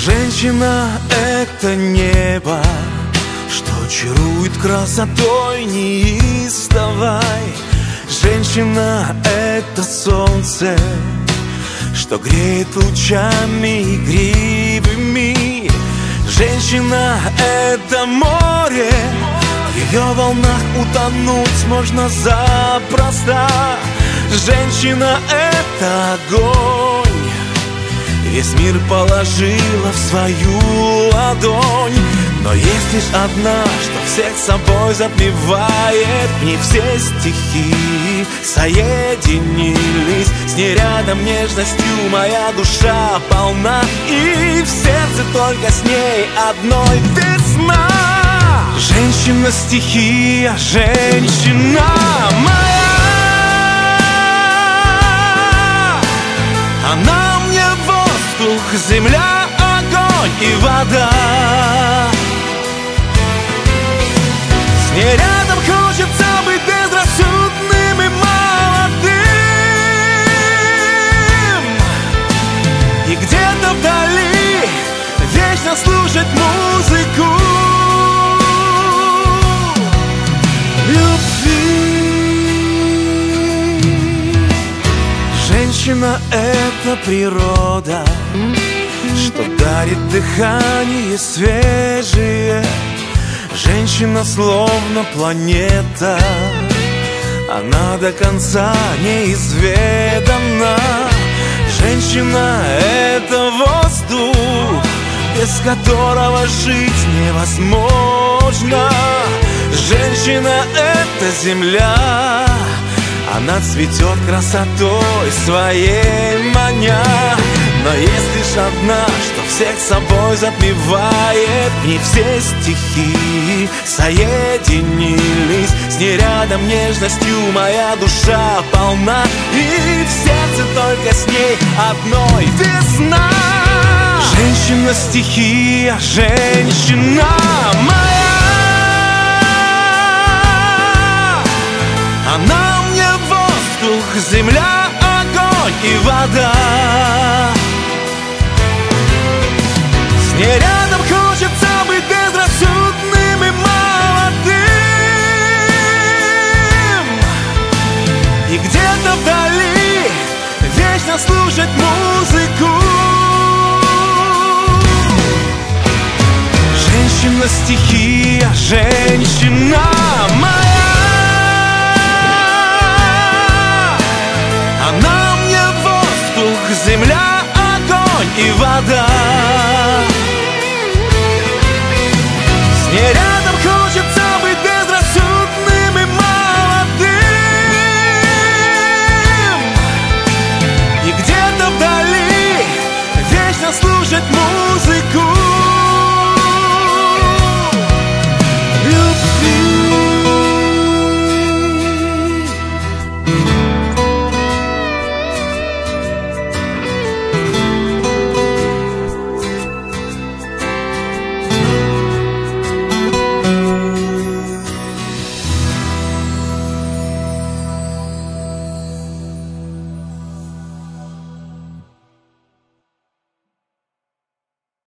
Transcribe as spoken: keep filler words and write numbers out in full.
Женщина — это небо, что чарует красотой неистовой. Женщина — это солнце, что греет лучами игривыми. Женщина — это море, в ее волнах утонуть можно запросто. Женщина — это огонь, весь мир положила в свою ладонь. Но есть лишь одна, что всех собой затмевает. В ней все стихи соединились, с ней рядом нежностью моя душа полна. И в сердце только с ней одной весна. Женщина — стихия, женщина моя. Она мне воздух, земля, огонь и вода. С ней рядом хочется быть безрассудным и молодым. И где-то вдали вечно слушать музыку любви. Женщина — это природа, что дарит дыхание свежее. Женщина словно планета, она до конца неизведана. Женщина — это воздух, без которого жить невозможно. Женщина — это земля, она цветет красотой своей маня. Но есть лишь одна, что всех собой затмевает. В ней все стихи соединились, с ней рядом нежностью моя душа полна. И в сердце только с ней одной весна. Женщина — стихия, женщина моя. Она мне воздух, земля, огонь и вода. С ней рядом хочется быть безрассудным и молодым. И где-то вдали вечно слушать музыку. Женщина — стихия, женщина моя. Она мне воздух, земля, огонь и вода. С ней